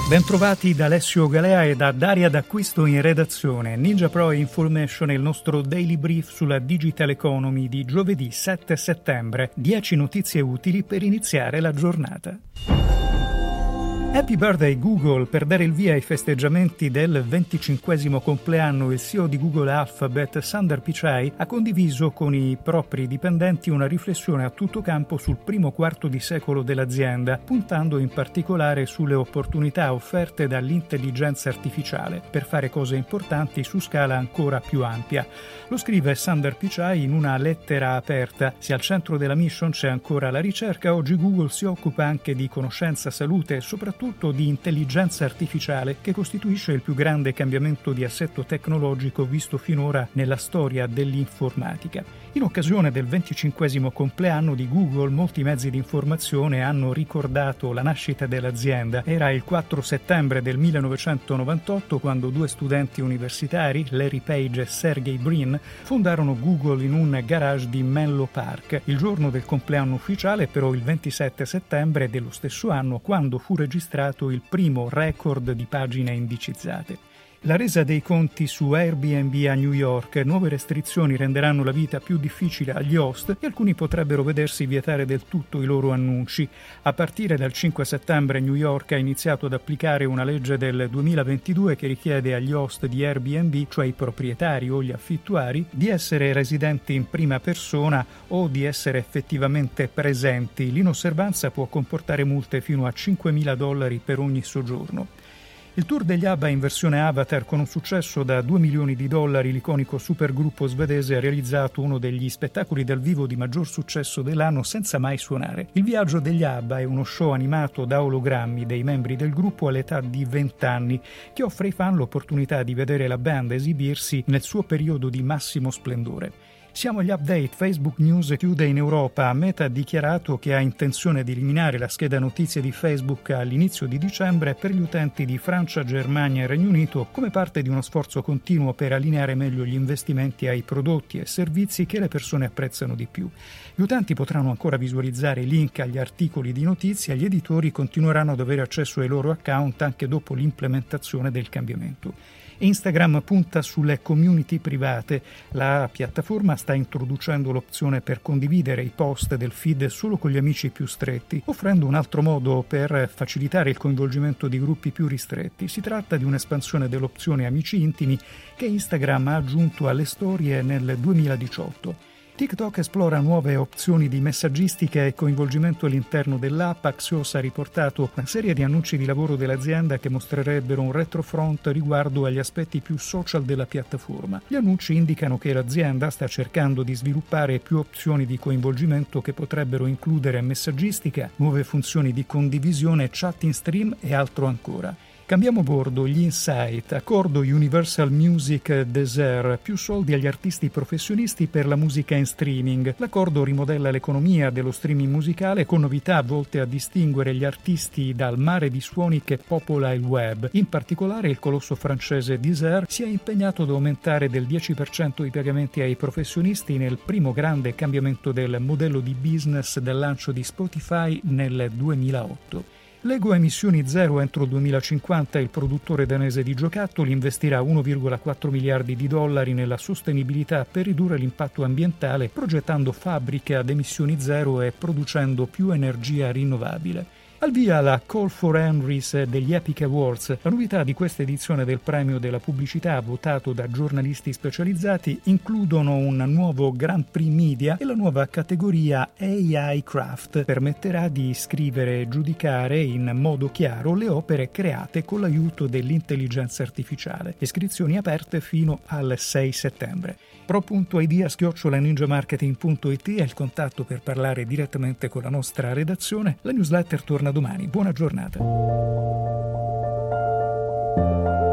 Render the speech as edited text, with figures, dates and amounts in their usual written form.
Bentrovati da Alessio Galea e da Daria D'Acquisto in redazione. Ninja Pro Information è il nostro daily brief sulla digital economy di giovedì 7 settembre. 10 notizie utili per iniziare la giornata. Happy birthday Google! Per dare il via ai festeggiamenti del 25° compleanno, il CEO di Google Alphabet, Sundar Pichai, ha condiviso con i propri dipendenti una riflessione a tutto campo sul primo quarto di secolo dell'azienda, puntando in particolare sulle opportunità offerte dall'intelligenza artificiale per fare cose importanti su scala ancora più ampia. Lo scrive Sundar Pichai in una lettera aperta. Se al centro della mission c'è ancora la ricerca, oggi Google si occupa anche di conoscenza, salute e soprattutto di intelligenza artificiale, che costituisce il più grande cambiamento di assetto tecnologico visto finora nella storia dell'informatica. In occasione del 25° compleanno di Google, molti mezzi di informazione hanno ricordato la nascita dell'azienda. Era il 4 settembre del 1998 quando due studenti universitari, Larry Page e Sergey Brin, fondarono Google in un garage di Menlo Park. Il giorno del compleanno ufficiale, però, il 27 settembre dello stesso anno, quando fu registrato il primo record di pagine indicizzate. La resa dei conti su Airbnb a New York. Nuove restrizioni renderanno la vita più difficile agli host e alcuni potrebbero vedersi vietare del tutto i loro annunci. A partire dal 5 settembre New York ha iniziato ad applicare una legge del 2022 che richiede agli host di Airbnb, cioè i proprietari o gli affittuari, di essere residenti in prima persona o di essere effettivamente presenti. L'inosservanza può comportare multe fino a $5.000 per ogni soggiorno. Il tour degli ABBA in versione Avatar, con un successo da $2 milioni, l'iconico supergruppo svedese ha realizzato uno degli spettacoli dal vivo di maggior successo dell'anno senza mai suonare. Il viaggio degli ABBA è uno show animato da ologrammi dei membri del gruppo all'età di 20 anni, che offre ai fan l'opportunità di vedere la band esibirsi nel suo periodo di massimo splendore. Siamo agli update. Facebook News chiude in Europa. Meta ha dichiarato che ha intenzione di eliminare la scheda notizie di Facebook all'inizio di dicembre per gli utenti di Francia, Germania e Regno Unito, come parte di uno sforzo continuo per allineare meglio gli investimenti ai prodotti e servizi che le persone apprezzano di più. Gli utenti potranno ancora visualizzare i link agli articoli di notizia e gli editori continueranno ad avere accesso ai loro account anche dopo l'implementazione del cambiamento. Instagram punta sulle community private. La piattaforma sta introducendo l'opzione per condividere i post del feed solo con gli amici più stretti, offrendo un altro modo per facilitare il coinvolgimento di gruppi più ristretti. Si tratta di un'espansione dell'opzione Amici intimi che Instagram ha aggiunto alle storie nel 2018. TikTok esplora nuove opzioni di messaggistica e coinvolgimento all'interno dell'app. Axios ha riportato una serie di annunci di lavoro dell'azienda che mostrerebbero un retrofront riguardo agli aspetti più social della piattaforma. Gli annunci indicano che l'azienda sta cercando di sviluppare più opzioni di coinvolgimento che potrebbero includere messaggistica, nuove funzioni di condivisione, chat in stream e altro ancora. Cambiamo bordo, gli insight, accordo Universal Music Deezer, più soldi agli artisti professionisti per la musica in streaming. L'accordo rimodella l'economia dello streaming musicale con novità volte a distinguere gli artisti dal mare di suoni che popola il web. In particolare il colosso francese Deezer si è impegnato ad aumentare del 10% i pagamenti ai professionisti nel primo grande cambiamento del modello di business del lancio di Spotify nel 2008. Lego emissioni zero entro il 2050. Il produttore danese di giocattoli investirà $1,4 miliardi nella sostenibilità per ridurre l'impatto ambientale, progettando fabbriche ad emissioni zero e producendo più energia rinnovabile. Al via la Call for Entries degli Epic Awards. La novità di questa edizione del premio della pubblicità, votato da giornalisti specializzati, includono un nuovo Grand Prix Media e la nuova categoria AI Craft. Permetterà di scrivere e giudicare in modo chiaro le opere create con l'aiuto dell'intelligenza artificiale. Iscrizioni aperte fino al 6 settembre. pro.idea@ninjamarketing.it è il contatto per parlare direttamente con la nostra redazione. La newsletter torna domani. Buona giornata.